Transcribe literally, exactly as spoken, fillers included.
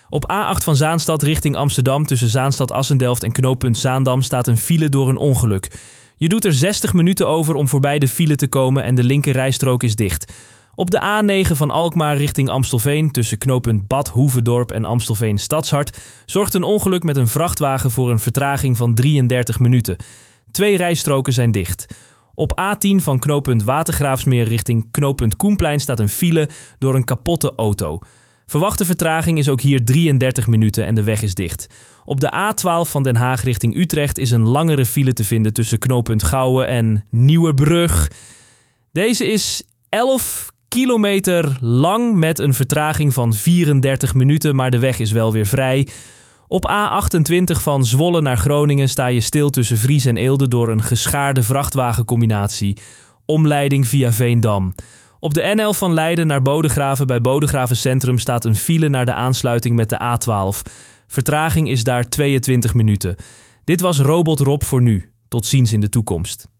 Op A acht van Zaanstad richting Amsterdam tussen Zaanstad-Assendelft en knooppunt Zaandam staat een file door een ongeluk. Je doet er zestig minuten over om voorbij de file te komen en de linker rijstrook is dicht. Op de A negen van Alkmaar richting Amstelveen tussen knooppunt Bad Hoeverdorp en Amstelveen Stadshart zorgt een ongeluk met een vrachtwagen voor een vertraging van drieëndertig minuten. Twee rijstroken zijn dicht. Op A tien van knooppunt Watergraafsmeer richting knooppunt Koenplein staat een file door een kapotte auto. Verwachte vertraging is ook hier drieëndertig minuten en de weg is dicht. Op de A twaalf van Den Haag richting Utrecht is een langere file te vinden tussen knooppunt Gouwen en Nieuwerbrug. Deze is elf kilometer lang met een vertraging van vierendertig minuten, maar de weg is wel weer vrij. Op A achtentwintig van Zwolle naar Groningen sta je stil tussen Vries en Eelde door een geschaarde vrachtwagencombinatie. Omleiding via Veendam. Op de N elf van Leiden naar Bodegraven bij Bodegraven Centrum staat een file naar de aansluiting met de A twaalf. Vertraging is daar tweeëntwintig minuten. Dit was Robot Rob voor nu. Tot ziens in de toekomst.